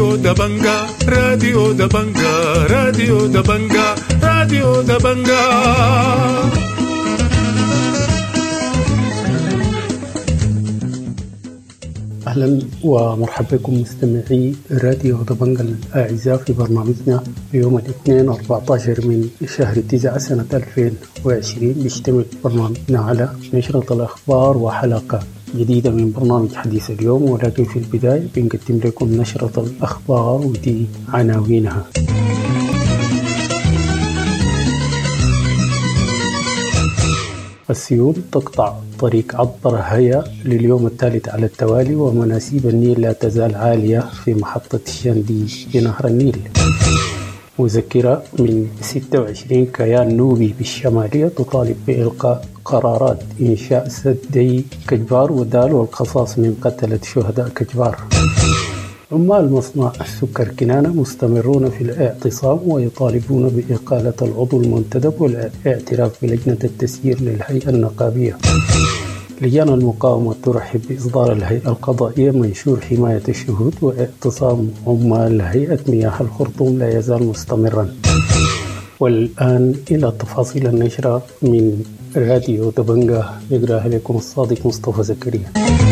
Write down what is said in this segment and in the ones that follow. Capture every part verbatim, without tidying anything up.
راديو دبنجا راديو دبنجا راديو دبنجا راديو دبنجا. أهلا ومرحبا بكم مستمعي راديو دبنجا الأعزاء في برنامجنا يوم الاثنين أربعة عشر من شهر تسعة سنة ألفين وعشرين. بيشتمل برنامجنا على نشرة الأخبار وحلقة جديدة من برنامج حديث اليوم، ولكن في البداية بنقدم لكم نشرة الأخبار ودي عناوينها. السيول تقطع طريق عطبر هيا لليوم الثالث على التوالي، ومناسيب النيل لا تزال عالية في محطة الشندي بنهر النيل. مذكرة من ستة وعشرين كيان نوبي بالشمالية تطالب بإلقاء قرارات إنشاء سدي كجبار ودال والقصاص من قتلة شهداء كجبار. عمال مصنع السكر كنانة مستمرون في الاعتصام ويطالبون بإقالة العضو المنتدب والاعتراف بلجنة التسيير للهيئة النقابية. لجان المقاومة ترحب بإصدار الهيئة القضائية منشور حماية الشهود، واعتصام عمال هيئة مياه الخرطوم لا يزال مستمرا. والآن إلى تفاصيل النشرة من راديو دبنجا، يقرأها لكم الصادق مصطفى زكريا.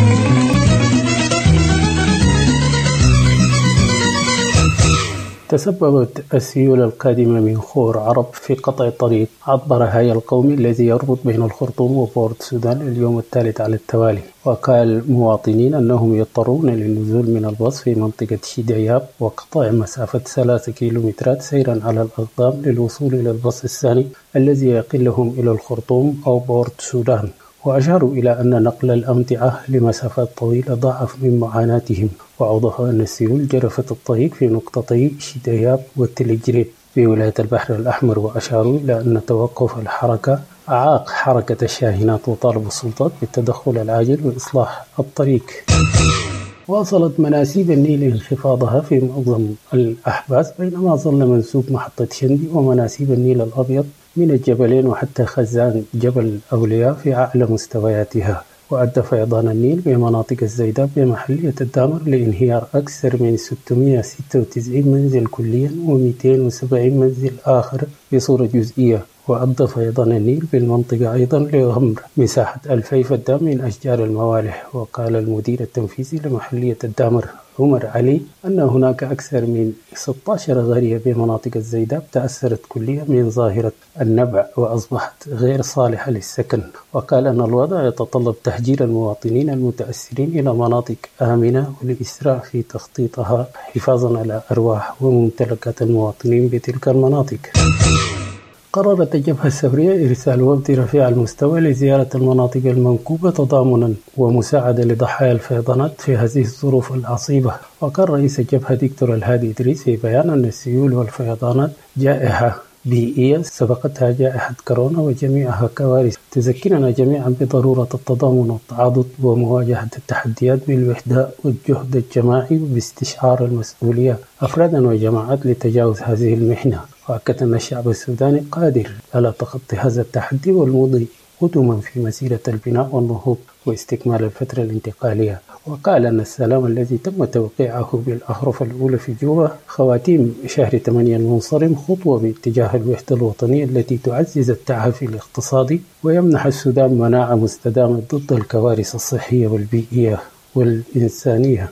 تسببت السيول القادمة من خور عرب في قطع طريق عطبر هيا القومي الذي يربط بين الخرطوم وبورت السودان اليوم الثالث على التوالي. وقال مواطنين أنهم يضطرون للنزول من الباص في منطقة شدياب وقطع مسافة ثلاثة كيلومترات سيرا على الأقدام للوصول إلى الباص الثاني الذي يقلهم إلى الخرطوم أو بورت السودان. وأشاروا إلى أن نقل الأمتعة لمسافات طويلة ضاعف من معاناتهم، وأوضحوا أن السيول جرفت الطريق في نقطتي شدياب والتلجريب في ولاية البحر الأحمر، وأشاروا إلى أن توقف الحركة أعاق حركة الشاحنات، وطالبوا السلطات بالتدخل العاجل وإصلاح الطريق. واصلت مناسيب النيل انخفاضها في معظم الأحباس، بينما ظل منسوب محطة شندي ومناسيب النيل الأبيض من الجبلين وحتى خزان جبل أولياء في أعلى مستوياتها. وأدى فيضان النيل بمناطق الزيداب بمحلية الدامر لانهيار أكثر من ستمائة وستة وتسعين منزل كليا ومئتين وسبعين منزل آخر بصورة جزئية. وأدى فيضان النيل بالمنطقة أيضا لغمر مساحة ألفي فدان من أشجار الموالح. وقال المدير التنفيذي لمحلية الدامر عمر علي أن هناك أكثر من ستة عشر قرية بمناطق الزيداب تأثرت كليا من ظاهرة النبع وأصبحت غير صالحة للسكن. وقال أن الوضع يتطلب تهجير المواطنين المتأثرين إلى مناطق آمنة والإسراع في تخطيطها حفاظا على أرواح وممتلكات المواطنين بتلك المناطق. قررت الجبهة الثورية إرسال وفد رفيع المستوى لزيارة المناطق المنكوبة تضامنا ومساعدة لضحايا الفيضانات في هذه الظروف العصيبة. وقال رئيس الجبهة دكتور الهادي إدريس في بيان أن السيول والفيضانات جائحة بيئية سبقتها جائحة كورونا وجميعها كوارث تذكرنا جميعا بضرورة التضامن والتعاضد ومواجهة التحديات بالوحدة والجهد الجماعي وباستشعار المسؤولية أفرادا وجماعات لتجاوز هذه المحنة. وأكد أن الشعب السوداني قادر على تخطي هذا التحدي والمضي قدما في مسيرة البناء والنهوض واستكمال الفترة الانتقالية. وقال أن السلام الذي تم توقيعه بالأحرف الأولى في جوبا خواتيم شهر ثمانية المنصرم خطوة باتجاه الوحدة الوطنية التي تعزز التعافي الاقتصادي ويمنح السودان مناعة مستدامة ضد الكوارث الصحية والبيئية والإنسانية.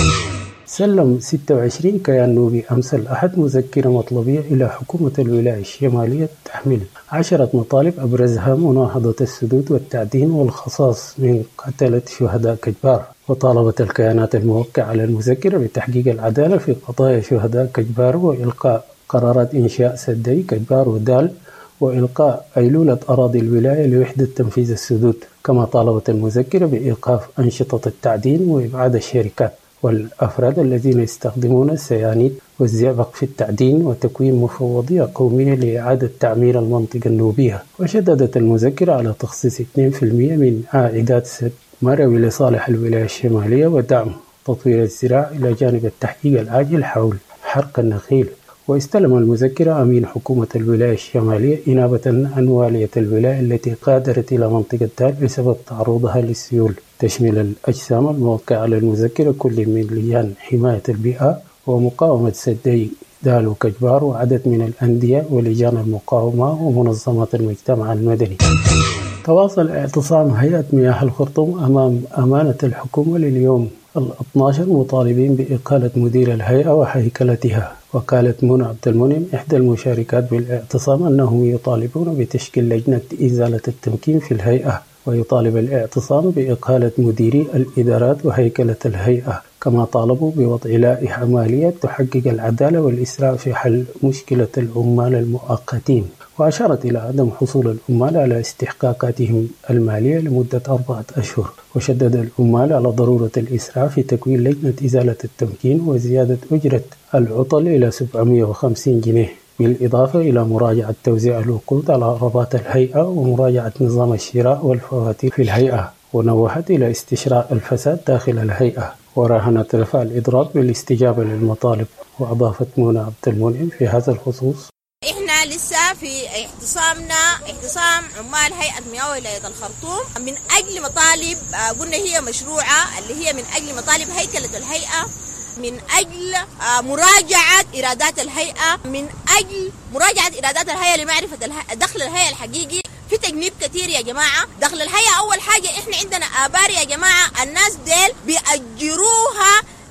سلم ستة وعشرين كيان نوبي أمس الأحد مذكرة مطلبية إلى حكومة الولاية الشمالية تحمل عشرة مطالب أبرزها مناهضة السدود والتعدين والخصاص من قتلة شهداء كجبار. وطالبت الكيانات الموقعة على المذكرة بتحقيق العدالة في قضايا شهداء كجبار وإلقاء قرارات إنشاء سدي كجبار ودال وإلقاء أيلولة أراضي الولاية لوحدة تنفيذ السدود. كما طالبت المذكرة بإيقاف أنشطة التعدين وإبعاد الشركات والأفراد الذين يستخدمون السيانيد والزئبق في التعدين وتكوين مفوضية قومية لإعادة تعمير المنطقة النوبية. وشددت المذكرة على تخصيص اثنين بالمئة من عائدات سد مروي لصالح الولاية الشمالية ودعم تطوير الزراعة إلى جانب التحقيق العاجل حول حرق النخيل. واستلم المذكرة أمين حكومة الولاية الشمالية إنابة عن والية الولاية التي قادرت إلى منطقة دال بسبب تعرضها للسيول، تشمل الأجسام الموقعة على المذكرة كل من لجان حماية البيئة ومقاومة سدي دال وكجبار وعدد من الأندية ولجان المقاومة ومنظمات المجتمع المدني. تواصل اعتصام هيئة مياه الخرطوم أمام أمانة الحكومة لليوم الاثني عشر مطالبين بإقالة مدير الهيئة وهيكلتها. وقالت منى عبد المنعم إحدى المشاركات بالاعتصام أنهم يطالبون بتشكيل لجنة إزالة التمكين في الهيئة، ويطالب الاعتصام بإقالة مديري الإدارات وهيكلة الهيئة، كما طالبوا بوضع لائحة مالية تحقق العدالة والإسراع في حل مشكلة العمال المؤقتين. وأشارت إلى عدم حصول العمال على استحقاقاتهم المالية لمدة أربعة أشهر، وشدد العمال على ضرورة الإسراع في تكوين لجنة إزالة التمكين وزيادة أجرة العطل إلى سبعمائة وخمسين جنيه، بالإضافة إلى مراجعة توزيع الوقود على عربات الهيئة ومراجعة نظام الشراء والفواتير في الهيئة. ونوهت إلى استشراء الفساد داخل الهيئة، وراهنت رفع الإضراب بالاستجابة للمطالب. وأضافت منى عبد المنعم في هذا الخصوص: احنا لسه في اعتصامنا اعتصام عمال هيئة مياه ولاية الخرطوم من اجل مطالب قلنا هي مشروعة، اللي هي من اجل مطالب هيكلة الهيئة، من اجل مراجعة ايرادات الهيئة، من اجل مراجعة ايرادات الهيئة لمعرفة دخل الهيئة الحقيقي. في تجنيب كتير يا جماعة. دخل الهيئة اول حاجة احنا عندنا آبار يا جماعة، الناس ديل بيأجروها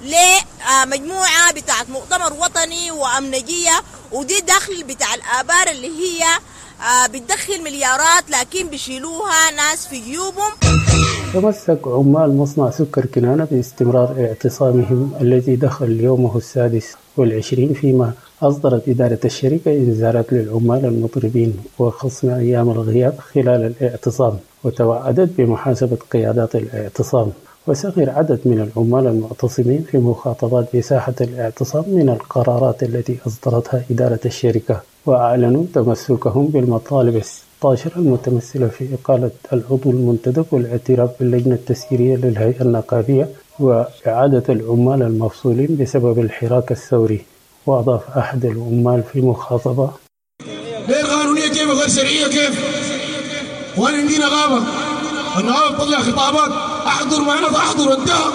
لمجموعة بتاعت مؤتمر وطني وأمنجية، ودي دخل بتاع الآبار اللي هي بتدخل مليارات لكن بيشيلوها ناس في جيوبهم. تمسك عمال مصنع سكر كنانة باستمرار اعتصامهم الذي دخل يومه السادس والعشرين، فيما أصدرت إدارة الشركة إنذارات للعمال المضربين وخصم أيام الغياب خلال الاعتصام، وتوعدت بمحاسبة قيادات الاعتصام. وسخر عدد من العمال المعتصمين في مخاطبات بساحة الاعتصام من القرارات التي أصدرتها إدارة الشركة، وأعلنوا تمسكهم بالمطالب الستة عشر المتمثلة في إقالة العضو المنتدب والاعتراف باللجنة التسييرية للهيئة النقابية وإعادة العمال المفصولين بسبب الحراك الثوري. وأضاف أحد العمال في مخاطبة: غير قانونية كيف غير شرعية كيف؟ وأنا عندي نقابة، النقابة بتطلع خطابات احضر معنا فاحضر انتهى.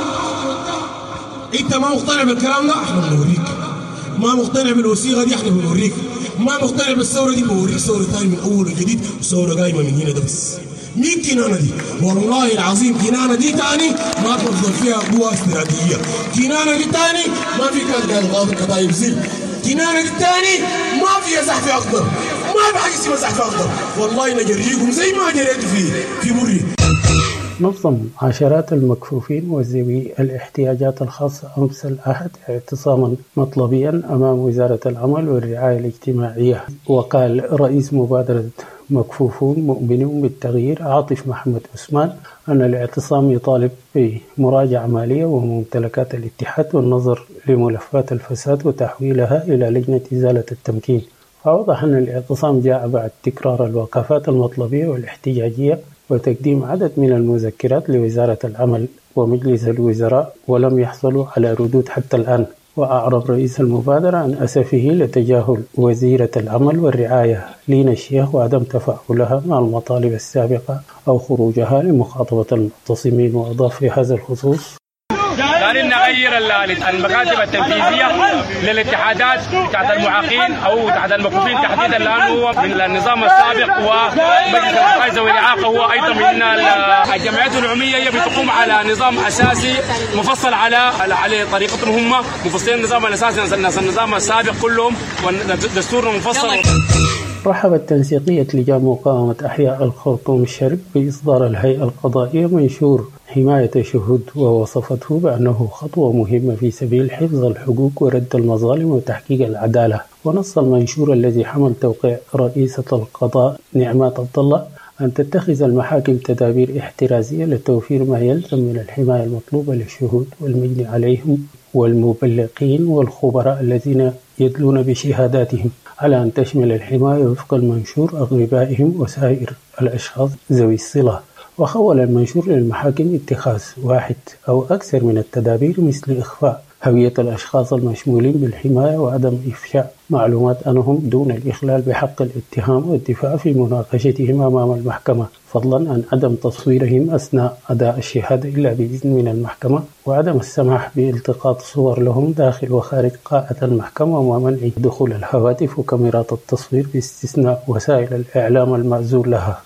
انت ما مقتنع بالكلام ده احنا بنوريك، ما مقتنع بالوثيقه دي احنا بنوريك، ما مقتنع بالثوره دي بنوريك ثوره ثانيه من اول وجديد، وثوره قايمه من هنا ده بس. مين كنانه دي؟ والله العظيم كنانه دي تاني ما تفضل فيها قوه استراتيجيه، كنانه دي تاني ما في كان قال غاضب كتايب زي، كنانه دي تاني ما فيها زحف اخضر، ما في حاجه اسمها زحف اخضر، والله نجريكم زي ما جريتوا في في مري. نظم عشرات المكفوفين وذوي الاحتياجات الخاصة أمس الأحد اعتصاما مطلبيا أمام وزارة العمل والرعاية الاجتماعية. وقال رئيس مبادرة مكفوفون مؤمنون بالتغيير عاطف محمد عثمان أن الاعتصام يطالب بمراجعة مالية وممتلكات الاتحاد والنظر لملفات الفساد وتحويلها إلى لجنة إزالة التمكين. فأوضح أن الاعتصام جاء بعد تكرار الوقفات المطلبية والاحتجاجية وتقديم عدد من المذكرات لوزارة العمل ومجلس الوزراء ولم يحصلوا على ردود حتى الآن. وأعرب رئيس المبادرة عن أسفه لتجاهل وزيرة العمل والرعاية لينا الشيخ وعدم تفاعلها مع المطالب السابقة أو خروجها لمخاطبة المعتصمين. وأضاف في هذا الخصوص: قال نغير المكاتب التنفيذيه للاتحادات بتاعت المعاقين او بتاعت المكفوفين تحديدا، لانه هو من النظام السابق، ومجلس الفائز ذوي الاعاقه هو ايضا من الجمعيات العموميه. هي بتقوم على نظام اساسي مفصل على على طريقتهم هم، مفصلين النظام الاساسي النظام السابق كلهم، ودستورنا مفصل. رحبت تنسيقية لجان مقاومة أحياء الخرطوم الشرق بإصدار الهيئة القضائية منشور حماية الشهود، ووصفته بأنه خطوة مهمة في سبيل حفظ الحقوق ورد المظالم وتحقيق العدالة. ونص المنشور الذي حمل توقيع رئيسة القضاء نعمات عبد الله أن تتخذ المحاكم تدابير احترازية لتوفير ما يلزم من الحماية المطلوبة للشهود والمجني عليهم والمبلغين والخبراء الذين يدلون بشهاداتهم، على أن تشمل الحماية وفق المنشور أغربائهم وسائر الأشخاص ذوي الصلة. وخول المنشور للمحاكم اتخاذ واحد أو أكثر من التدابير مثل إخفاء هوية الأشخاص المشمولين بالحماية وعدم إفشاء معلومات عنهم دون الإخلال بحق الاتهام والدفاع في مناقشتهم أمام المحكمة، فضلا عن عدم تصويرهم أثناء أداء الشهادة إلا بإذن من المحكمة، وعدم السماح بالتقاط صور لهم داخل وخارج قاعة المحكمة، ومنع دخول الهواتف وكاميرات التصوير باستثناء وسائل الإعلام المعزول لها.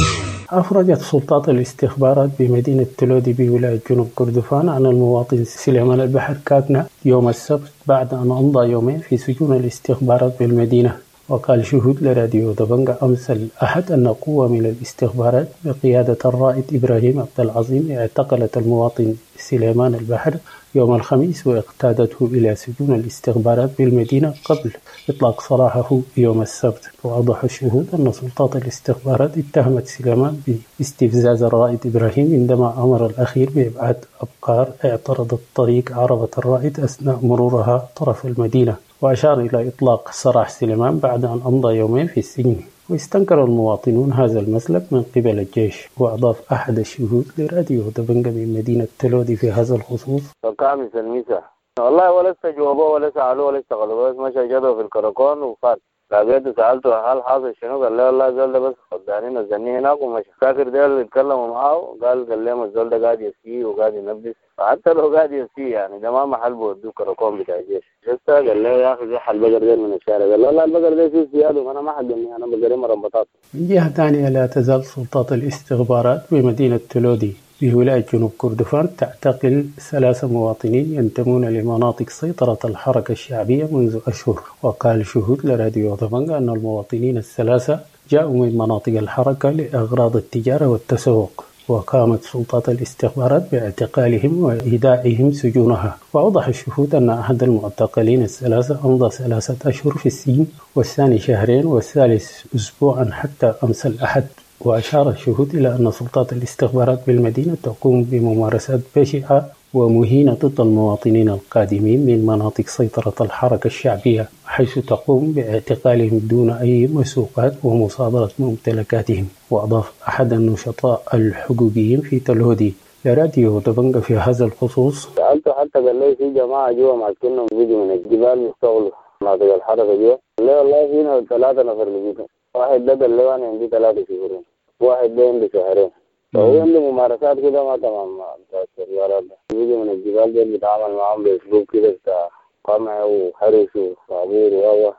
أفرجت سلطات الاستخبارات بمدينة تلودي بولاية جنوب كردفان عن المواطن سليمان البحر كاكنا يوم السبت بعد أن أمضى يومين في سجون الاستخبارات بالمدينة. وقال شهود لراديو دبنجا أمس الأحد أن قوة من الاستخبارات بقيادة الرائد إبراهيم عبد العظيم اعتقلت المواطن سليمان البحر يوم الخميس واقتادته إلى سجون الاستخبارات بالمدينة قبل إطلاق سراحه يوم السبت. وأوضح الشهود أن سلطات الاستخبارات اتهمت سليمان باستفزاز الرائد إبراهيم عندما أمر الأخير بإبعاد أبقار اعترضت طريق عربة الرائد أثناء مرورها طرف المدينة، وأشار إلى إطلاق سراح سليمان بعد أن أمضى يومين في السجن. واستنكر المواطنون هذا المسلك من قبل الجيش. وأضاف أحد الشهود لراديو دبنجا من مدينة تلودي في هذا الخصوص: فقام سلميسة والله ولا استجوبوا ولا سألوا ولا استغلوا، بس مشى جدوا في الكراكون وفات. لقيته سألته هل حاصل شنو؟ قال له والله الزول ده بس خداني نزلني هناك ومشى. فاكر ده اللي اتكلموا معاه قال قال لهم الزول ده قاعد يسقي وقاعد ينبس، حتى لو قاعد يسقي يعني ده ما محل بودوه كراكون بتاع الجيش. شفته قال له يا أخي زح البقر ده من الشارع. قال له والله البقر ده فيه سياده أنا ما حقني، أنا بقري مربطات. من جهة ثانية لا تزال سلطات الاستخبارات بمدينة تلودي في ولاية جنوب كردفان تعتقل ثلاثة مواطنين ينتمون لمناطق سيطرة الحركة الشعبية منذ أشهر. وقال شهود لراديو دبنجا أن المواطنين الثلاثة جاءوا من مناطق الحركة لأغراض التجارة والتسوق، وقامت سلطات الاستخبارات باعتقالهم وإيداعهم سجونها. وأوضح الشهود أن أحد المعتقلين الثلاثة أمضى ثلاثة أشهر في السجن، والثاني شهرين، والثالث أسبوعا حتى أمس الأحد. وأشار الشهود إلى أن سلطات الاستخبارات بالمدينة تقوم بممارسات بشعة ومهينة ضد المواطنين القادمين من مناطق سيطرة الحركة الشعبية، حيث تقوم باعتقالهم دون أي مسوقات ومصادرة ممتلكاتهم. وأضاف أحد النشطاء الحقوقيين في تلودي لراديو دبنجا في هذا الخصوص: سألته حتى قال لي في جماعة جوا ماسكينهم فيديو من الجبال يشتغلوا مناطق الحركة جوا. قال لي والله فينا ثلاثة نفر لقيتهم، واحد ده قال لي أنا عندي ثلاثة شهورين، واحد ده عنده شهرين. فهو عنده ممارسات كده ما تمام بتاع السيارات ده. بيجي من الجبال ده بيتعامل معاهم بأسلوب كده بتاع قمع وحرس وصابور وهو.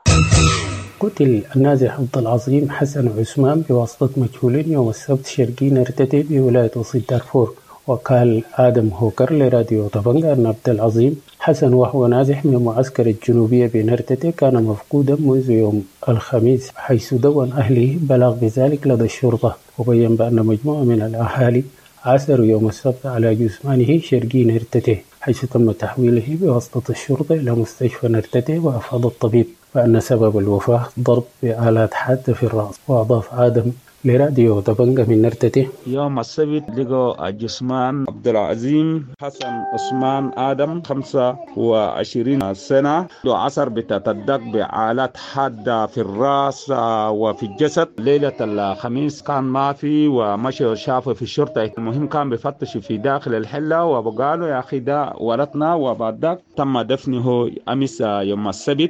قتل النازح عبد العظيم حسن عثمان بواسطة مجهولين يوم السبت شرقي نرتتي بولاية وسط دارفور. وقال آدم هوكر لراديو دبنجا أن عبد العظيم حسن وهو نازح من معسكر الجنوبية بنرتتي كان مفقودا منذ يوم الخميس، حيث دون أهله بلاغ بذلك لدى الشرطة. وبين بأن مجموعة من الأهالي عثروا يوم السبت على جثمانه شرقي نرتتي، حيث تم تحويله بواسطة الشرطة إلى مستشفى نرتتي. وأفاد الطبيب بأن سبب الوفاة ضرب بآلات حادة في الرأس. وأضاف آدم لراديو دبنجا من نرتتي: يوم السبت لقوا جثمان عبد العظيم حسن عثمان آدم خمسة وعشرين سنة، له عصر بتتدق بآلات حادة في الرأس وفي الجسد. ليلة الخميس كان ما في ومشي شافه في الشرطة. المهم كان بيفتشوا في داخل الحلة وقالوا يا أخي ده ورثنا، وبعد ذلك تم دفنه أمس يوم السبت.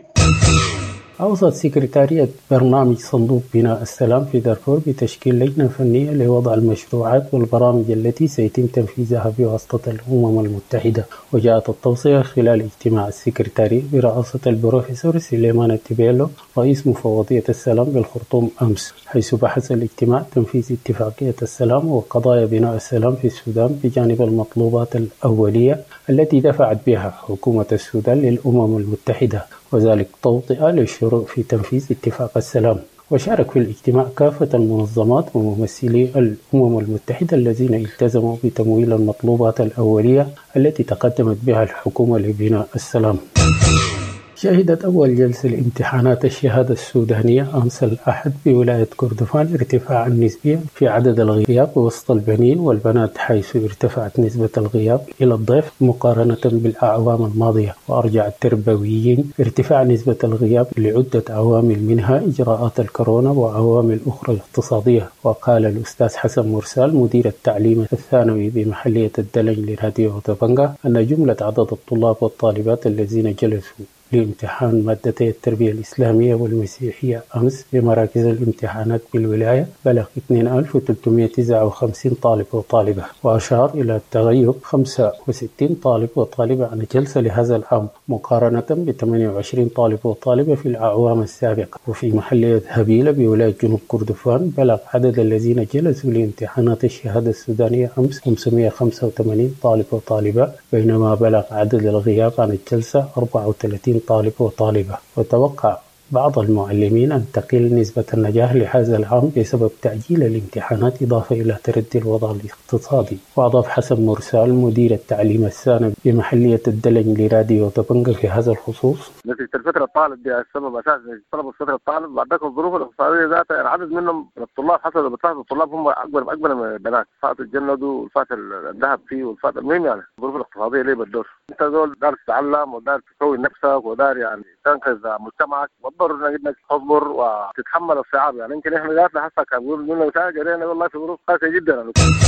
أوصت سكرتارية برنامج صندوق بناء السلام في دارفور بتشكيل لجنة فنية لوضع المشروعات والبرامج التي سيتم تنفيذها بواسطة الأمم المتحدة. وجاءت التوصية خلال اجتماع السكرتارية برئاسة البروفيسور سليمان التبيلو رئيس مفوضية السلام بالخرطوم أمس، حيث بحث الاجتماع تنفيذ اتفاقية السلام وقضايا بناء السلام في السودان بجانب المطلوبات الأولية التي دفعت بها حكومة السودان للأمم المتحدة، وذلك توطئة للشروع في تنفيذ اتفاق السلام. وشارك في الاجتماع كافة المنظمات وممثلي الأمم المتحدة الذين التزموا بتمويل المطلوبات الأولية التي تقدمت بها الحكومة لبناء السلام. شهدت أول جلسة لامتحانات الشهادة السودانية أمس الأحد بولاية كردفان ارتفاعا نسبيا في عدد الغياب وسط البنين والبنات، حيث ارتفعت نسبة الغياب إلى الضعف مقارنة بالأعوام الماضية. وأرجع التربويين ارتفاع نسبة الغياب لعدة عوامل منها إجراءات الكورونا وعوامل أخرى اقتصادية. وقال الأستاذ حسن مرسال مدير التعليم الثانوي بمحلية الدلج لراديو دبنجا أن جملة عدد الطلاب والطالبات الذين جلسوا لامتحان مادتي التربية الإسلامية والمسيحية أمس بمراكز الامتحانات بالولاية بلغ اثنين ألف وثلاثمئة وتسعة وخمسين طالب وطالبة. وأشار إلى التغيب خمسة وستين طالب وطالبة عن الجلسة لهذا العام مقارنة ب ثمانية وعشرين طالب وطالبة في الأعوام السابقة. وفي محلية هبيلة بولاية جنوب كردفان بلغ عدد الذين جلسوا لامتحانات الشهادة السودانية أمس خمسمئة وخمسة وثمانين طالب وطالبة، بينما بلغ عدد الغياب عن الجلسة أربعة وثلاثين طالب وطالبة. وتوقع بعض المعلمين أن تقل نسبة النجاح لهذا العام بسبب تعجيل الامتحانات إضافة إلى تردي الوضع الاقتصادي. وأضاف حسن مرسال مدير التعليم الثانوي بمحلية الدلج لراديو دبنجا في هذا الخصوص: نتيجة الفترة الطالب دي السبب أساسي طلب الفترة الطالب، بعدك الظروف الاقتصادية ذاتها يعني عدد منهم الطلاب حصل بتلاحظ الطلاب هم أكبر أكبر من البنات، فات الجندوا والفات الذهب فيه والفات المهم يعني الظروف الاقتصادية ليه بالدور. أنت دول دار تتعلم ودار تكون نفسك ودار يعني تنقذ مجتمعك، وضر انك تصبر وتتحمل الصعاب. يعني يمكن احنا ذاتنا هسه كان بيقولوا لنا جرينا والله في ظروف قاسيه جدا.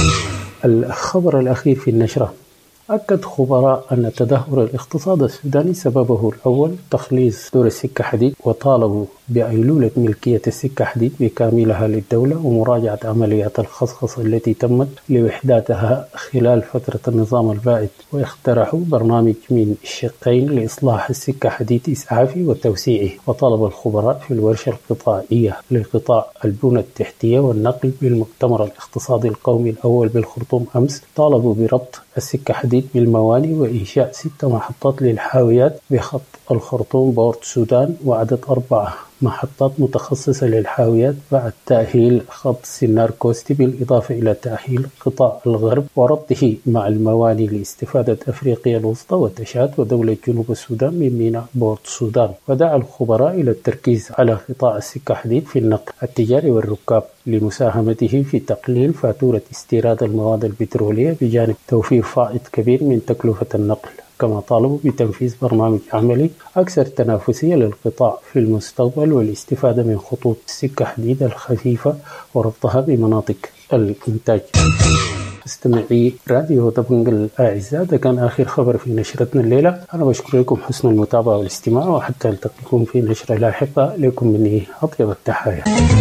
الخبر الاخير في النشره: أكد خبراء أن تدهور الاقتصاد السوداني سببه الأول تخليص دور السكة حديد، وطالبوا بأيلولة ملكية السكة حديد بكاملها للدولة ومراجعة عمليات الخصخصة التي تمت لوحداتها خلال فترة النظام البائد. واقترحوا برنامج من شقين لإصلاح السكة حديد إسعافي وتوسيعه. وطلب الخبراء في الورشة القطاعية لقطاع البنى التحتية والنقل بالمؤتمر الاقتصادي القومي الأول بالخرطوم أمس، طالبوا بربط السكة حديد بالمواني وإنشاء ست محطات للحاويات بخط الخرطوم بورت السودان، وعدد أربعة محطات متخصصة للحاويات بعد تأهيل خط سنار كوستي، بالإضافة إلى تأهيل قطاع الغرب وربطه مع المواني لاستفادة أفريقيا الوسطى وتشاد ودولة جنوب السودان من ميناء بورت السودان. ودعا الخبراء إلى التركيز على قطاع السكة حديد في النقل التجاري والركاب لمساهمته في تقليل فاتورة استيراد المواد البترولية بجانب توفير فائض كبير من تكلفة النقل. كما طالبوا بتنفيذ برنامج عملي أكثر تنافسية للقطاع في المستقبل والاستفادة من خطوط السكة حديد الخفيفة وربطها بمناطق الإنتاج. استمعي راديو دبنجا الأعزاء، ده كان آخر خبر في نشرتنا الليلة. أنا بشكر لكم حسن المتابعة والاستماع، وحتى ألتقيكم في نشرة لاحقة. لكم مني أطيب التحايا.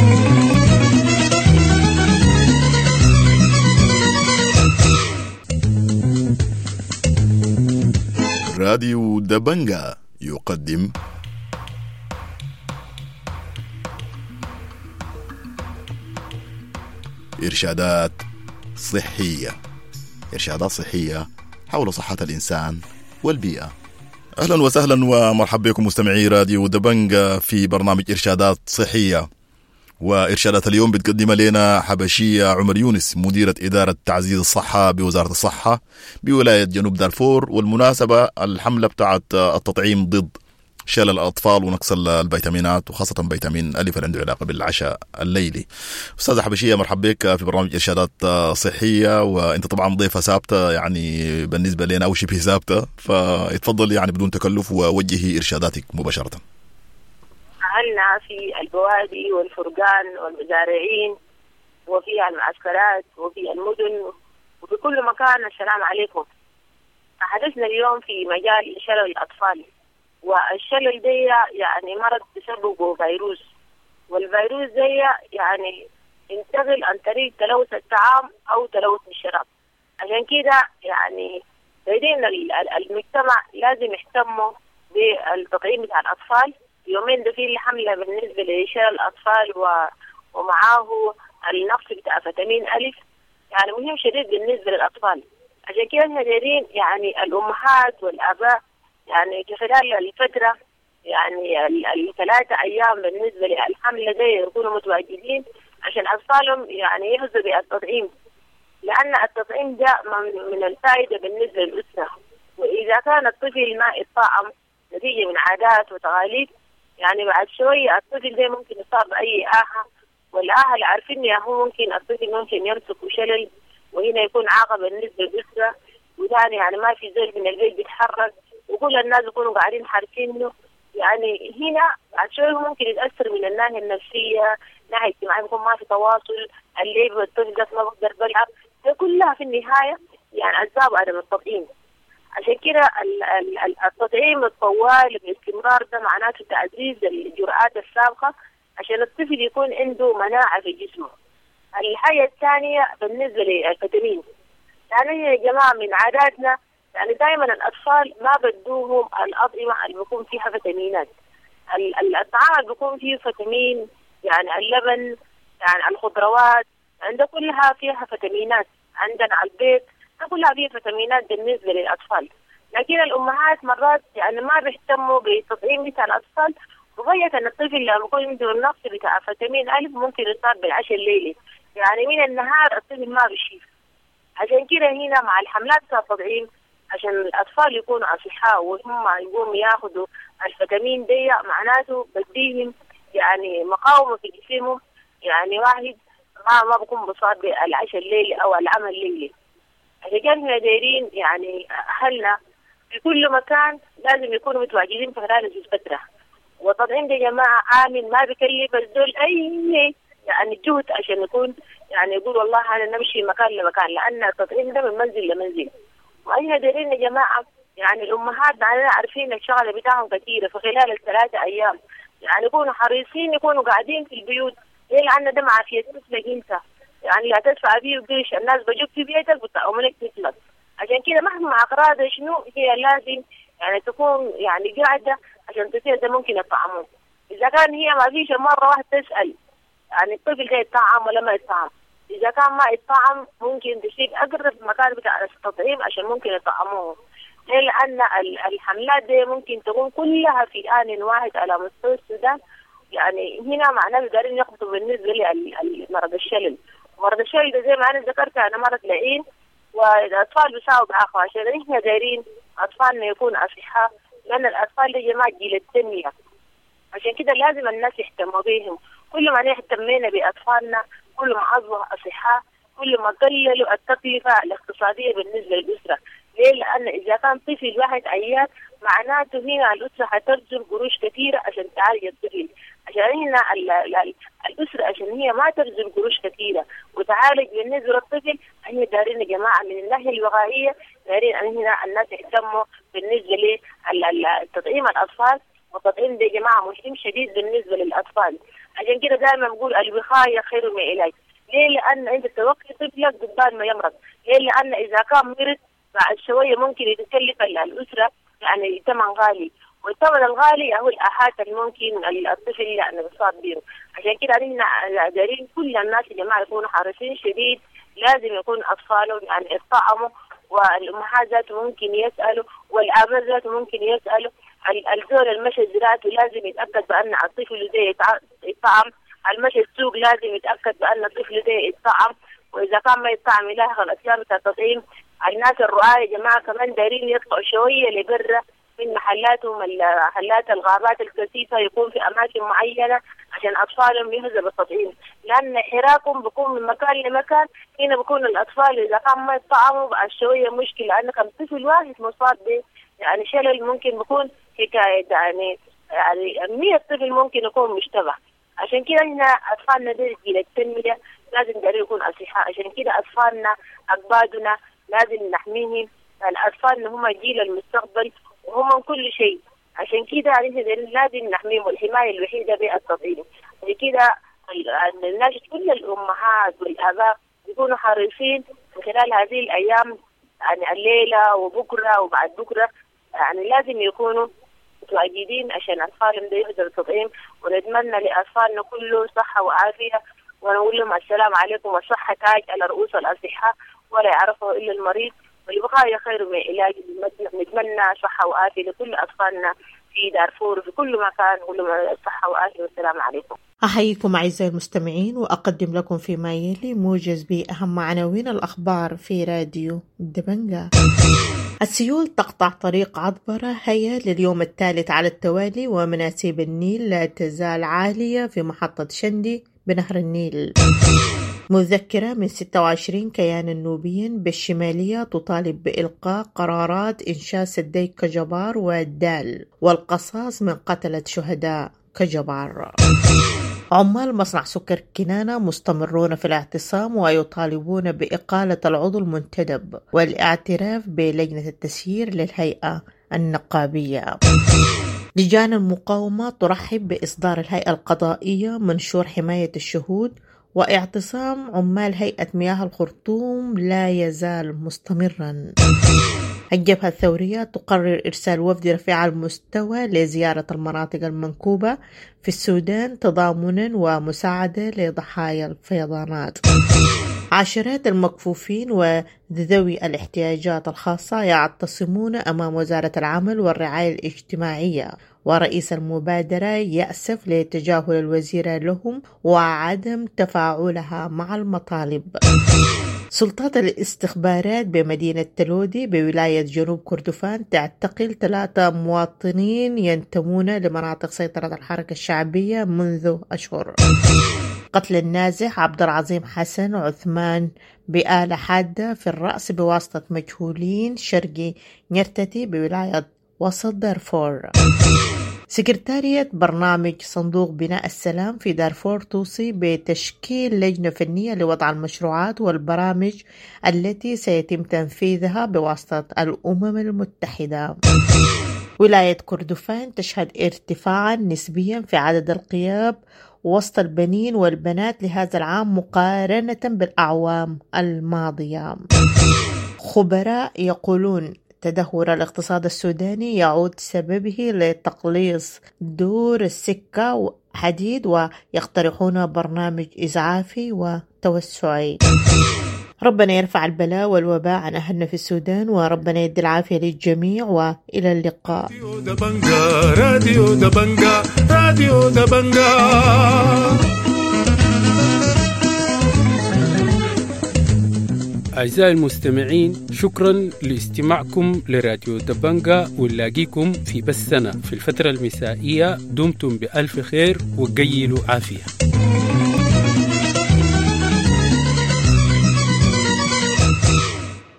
راديو دبنجا يقدم إرشادات صحية، إرشادات صحية حول صحة الإنسان والبيئة. أهلا وسهلا ومرحبا بكم مستمعي راديو دبنجا في برنامج إرشادات صحية. وإرشادات اليوم بتقدم لنا حبشية عمر يونس، مديرة إدارة تعزيز الصحة بوزارة الصحة بولاية جنوب دارفور. والمناسبة الحملة بتاعت التطعيم ضد شلل الأطفال ونقص الفيتامينات، وخاصة فيتامين ألف اللي عنده علاقة بالعشاء الليلي. أستاذة حبشية مرحبا بك في برنامج إرشادات صحية، وأنت طبعا ضيفة ثابتة يعني بالنسبة لنا أو شبه ثابتة، فيتفضل يعني بدون تكلف ووجهي إرشاداتك مباشرة. عملنا في البوادي والفرقان والمزارعين وفي المعسكرات وفي المدن وفي كل مكان. السلام عليكم. حدثنا اليوم في مجال شلل الأطفال، والشلل دي يعني مرض بسببه فيروس، والفيروس دي يعني ينتقل عن طريق تلوث الطعام أو تلوث الشراب. عشان كده يعني لدينا المجتمع لازم يهتموا بالتطعيم بتاع الأطفال. يومين ده في حملة بالنسبة لشلل الأطفال ومعاه النقص بتاع فيتامين ألف، يعني مهم شديد بالنسبة للأطفال. عشان كده احنا دايرين يعني الأمهات والآباء يعني في خلال الفترة يعني الثلاثة أيام بالنسبة للحملة دي يكونوا متواجدين عشان أطفالهم يعني يحظوا بالتطعيم، لأن التطعيم ده من الفائدة بالنسبة للأسرة. وإذا كان الطفل ما يطعم نتيجة من عادات وتقاليد، يعني بعد شوية الطفل ده ممكن يصاب بأي آهة، والأهل عارفين يا هو ممكن الطفل ممكن يمسك شلل، وهنا يكون عاقبة بالنسبة للأسرة، وثاني يعني ما في زول من البيت بيتحرك، وكل الناس يكونوا قاعدين حارسينه. يعني هنا بعد شوية ممكن يتأثر من الناحية النفسية، ناحية اجتماعية بيكون ما في تواصل، اللعب والطفل ده ما بقدر بلعب، كلها في النهاية يعني أسباب عدم التطعيم. عشان كده التطعيم الطوال باستمرار ده معناته تعزيز الجرعات السابقة عشان الطفل يكون عنده مناعة في جسمه. الحاجة الثانية بالنسبة للفيتامين، يعني يا جماعة من عاداتنا يعني دائما الأطفال ما بدوهم الأطعمة اللي بيكون فيها فيتامينات. الطعام اللي بيكون فيه فيتامين يعني اللبن، يعني الخضروات، عندها كلها فيها فيتامينات. عندنا البيض كلها فيها فيتامينات بالنسبة للأطفال، لكن الأمهات مرات يعني ما بيهتموا بالتطعيم بتاع الأطفال، وغاية أن الطفل لما يكون عنده النقص بتاع فيتامين أ ممكن يصاب بالعشاء الليلي، يعني من النهار الطفل ما بيشيف. عشان كده هنا مع الحملات بتاع التطعيم عشان الأطفال يكونوا أصحاء وهم يقوموا ياخذوا الفيتامين دي، معناته بديهم يعني مقاومة في جسمهم، يعني واحد ما ما بكون بصاب بالعشاء الليلي أو العمل الليلي. عشان كده احنا دايرين يعني أهلنا في كل مكان لازم يكونوا متواجدين في خلال الفترة. والتطعيم ده يا جماعة آمن، ما بيكلف الزول أي يعني جهد عشان يكون يعني يقول والله أنا نمشي مكان لمكان، لأن التطعيم ده من منزل لمنزل. وأيها دايرين يا جماعة يعني الأمهات معنا عارفين الشغلة بتاعهم كثيرة في خلال الثلاثة أيام، يعني يكونوا حريصين يكونوا قاعدين في البيوت. ليه؟ لأن ده معافية طفلك أنت، يعني لا تدفع فيه قرش، الناس بجوك في بيتك وتأملك طفلك. عشان كده مهما أقراض شنو هي لازم يعني تكون يعني قاعدة عشان تصير ده ممكن يطعمون. إذا كان هي ما فيش مرة واحد تسأل يعني الطفل ده يطعم ولا ما يطعم، إذا كان ما يطعم ممكن تشيك أقرب مكان بتاع التطعيم عشان ممكن يطعموه. ليه؟ لأن الحملات دي ممكن تكون كلها في آن واحد على مستوى السودان. يعني هنا معناه قادرين يخطوا بالنسبة لمرض الشلل. مرض الشلل ده زي ما أنا ذكرت أنا مرض لعين، والأطفال بيساووا بعاقة. عشان إحنا دايرين أطفالنا يكونوا أصحاء، لأن الأطفال دي جماعة جيل التنمية، عشان كده لازم الناس يهتموا بهم. كل ما اهتمينا بأطفالنا كل ما أصبح أصحاء، كل ما قللوا التكلفة الاقتصادية بالنسبة للأسرة. ليه؟ لأن إذا كان طفل واحد عيان معناته هنا الأسرة هتبذل قروش كثيرة عشان تعالج الطفل. عشان هنا الأسرة عشان هي ما تبذل قروش كثيرة وتعالج بالنسبة للطفل، هي دارين يا جماعة من الناحية الوقائية دارين أن هنا الناس يهتموا بالنسبة لتطعيم الأطفال. والتطعيم ده يا جماعة مهم شديد بالنسبة للأطفال. عشان كده دائما بقول الوقاية خير من العلاج. ليه؟ لأن أنت توقي طفلك قبل ما يمرض. ليه؟ لأن إذا كان مرض بعد شوية ممكن يتكلف الأسرة يعني ثمن غالي، والثمن الغالي هو الآحات اللي ممكن الطفل يعني يصاب به. عشان كده احنا دارين كل الناس يا جماعة يكونوا حريصين شديد، لازم يكون أطفالهم يعني يطعموا، والأمهات ذاته ممكن يسألوا، والآباء ذاته ممكن يسألوا. الزول المشي ذاته لازم يتأكد بأن الطفل ده يطعم، المشي السوق لازم يتأكد بأن الطفل ده يطعم، وإذا كان ما يطعم يلاحق الأشياء بتاع التطعيم. الناس الرعاة يا جماعة كمان دارين يطلعوا شوية لبرة من محلاتهم، محلات الغابات الكثيفة يكون في أماكن معينة عشان أطفالهم يهزوا بالتطعيم، لأن حراكهم بيكون من مكان لمكان. هنا بيكون الأطفال إذا كان ما يطعموا بعد شوية مشكلة، لأن كم طفل واحد مصاب به يعني شلل ممكن بيكون حكاية يعني يعني مية طفل ممكن يكون مشتبه. عشان كده هنا أطفالنا دي جيل التنمية لازم دارين يكون أصحاء. عشان كده أطفالنا أكبادنا لازم نحميهم، الأطفال هم جيل المستقبل وهم كل شيء. عشان كده لازم نحميهم، والحماية الوحيدة بالتطعيم. عشان كده الناس كل الأمهات والآباء يكونوا حريصين من خلال هذه الأيام، يعني الليلة وبكرة وبعد بكرة، يعني لازم يكونوا متواجدين عشان أطفالهم ده يهدوا التطعيم. ونتمنى لأطفالنا كله صحة وعافية، ونقول لهم السلام عليكم والصحة تاج على رؤوس الأصحاء ولا يعرفه إلا المريض، والوقاية خير من العلاج. نتمنى صحة وعافية لكل أطفالنا في دارفور وفي كل مكان، نقول لهم الصحة وعافية والسلام عليكم. أحييكم أعزائي المستمعين، وأقدم لكم فيما يلي موجز بأهم عناوين الأخبار في راديو دبنجة. السيول تقطع طريق عطبرة هي لليوم الثالث على التوالي، ومناسيب النيل لا تزال عالية في محطة شندي بنهر النيل. مذكرة من ستة وعشرين كيان النوبيين بالشمالية تطالب بإلقاء قرارات إنشاء سدي كجبار والدال والقصاص من قتلة شهداء كجبار. عمال مصنع سكر كنانة مستمرون في الاعتصام ويطالبون بإقالة العضو المنتدب والاعتراف بلجنة التسيير للهيئة النقابية. لجان المقاومة ترحب بإصدار الهيئة القضائية منشور حماية الشهود، واعتصام عمال هيئة مياه الخرطوم لا يزال مستمرا. الجبهة الثورية تقرر إرسال وفد رفيع المستوى لزيارة المناطق المنكوبة في السودان تضامنا ومساعدة لضحايا الفيضانات. عشرات المكفوفين وذوي الاحتياجات الخاصة يعتصمون أمام وزارة العمل والرعاية الاجتماعية، ورئيس المبادرة يأسف لتجاهل الوزيرة لهم وعدم تفاعلها مع المطالب. سلطات الاستخبارات بمدينة تلودي بولاية جنوب كردفان تعتقل ثلاثة مواطنين ينتمون لمناطق سيطرة الحركة الشعبية منذ أشهر. قتل النازح عبد العظيم حسن عثمان بآلة حادة في الرأس بواسطة مجهولين شرقي نيرتتي بولاية وسط دارفور. سكرتارية برنامج صندوق بناء السلام في دارفور توصي بتشكيل لجنة فنية لوضع المشروعات والبرامج التي سيتم تنفيذها بواسطة الأمم المتحدة. ولاية كردفان تشهد ارتفاعا نسبيا في عدد القياب وسط البنين والبنات لهذا العام مقارنة بالأعوام الماضية. خبراء يقولون تدهور الاقتصاد السوداني يعود سببه لتقليص دور السكة حديد، ويقترحون برنامج إسعافي وتوسعي. ربنا يرفع البلاء والوباء عن أهلنا في السودان، وربنا يدي العافية للجميع، وإلى اللقاء. راديو دبنجا راديو دبنجا. أعزائي المستمعين، شكرا لاستماعكم لراديو دبنجا، ونلاقيكم في بثنا في الفترة المسائية. دمتم بألف خير وقيلوا عافية.